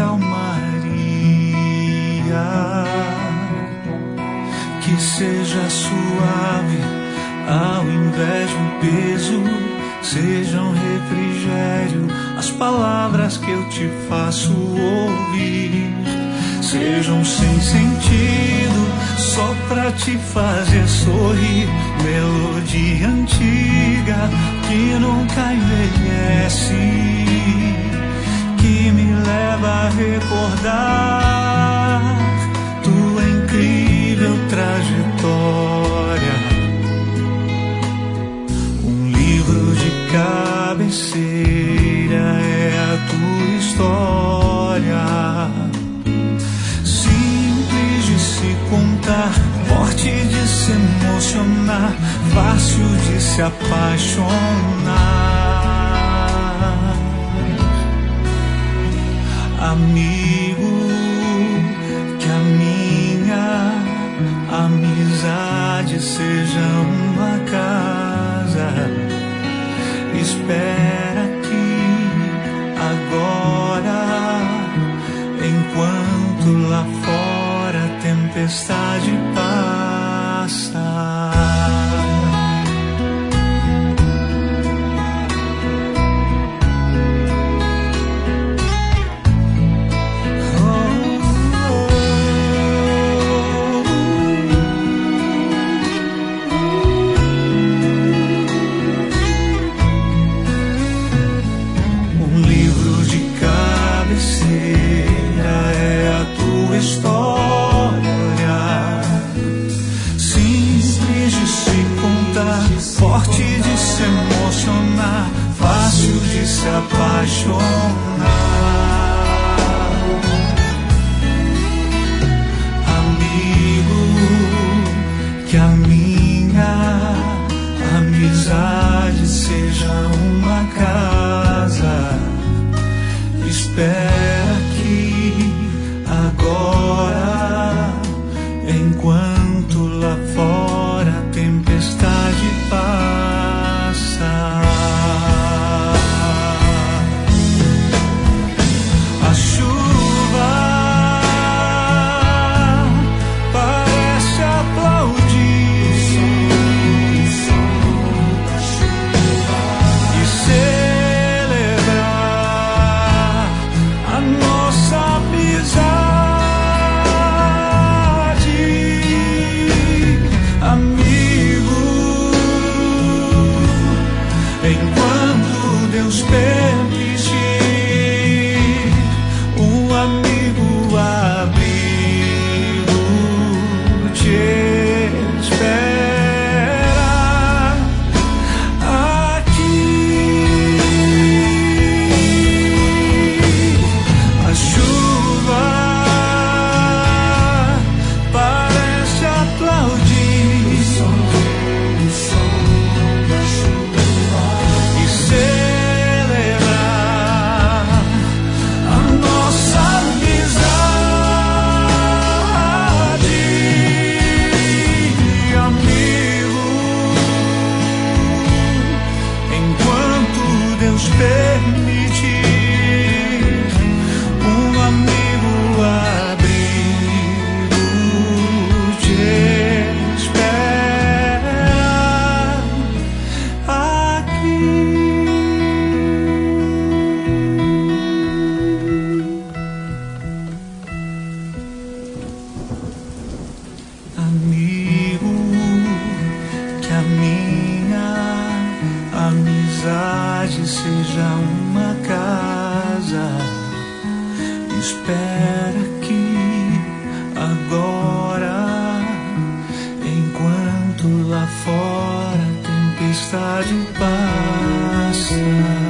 calmaria, que seja suave ao invés do peso, seja um refrigério as palavras que eu te faço ouvir, sejam sem sentido só pra te fazer sorrir, melodia antiga que nunca envelhece, que me leva a recordar tua incrível trajetória. Um livro de cabeceira é a tua história, simples de se contar, forte de se emocionar, fácil de se apaixonar. Amigo, que a minha amizade seja uma casa. Espera aqui agora, enquanto lá fora a tempestade passa. Forte de se emocionar, fácil de se apaixonar. Amigo, que a minha amizade seja uma casa. Espera aqui agora, enquanto lá fora a tempestade passa. A chuva parece aplaudir e celebrar a nossa amizade. Amigo, enquanto Deus permitir, um amigo abrigo te espera aqui. A chuva parece aplaudir e celebrar a nossa amizade. Amigo, enquanto Deus permitir, um amigo abrigo te espera aqui. Amigo, que a minha amizade seja uma casa. Espera aqui agora, enquanto lá fora a tempestade passa.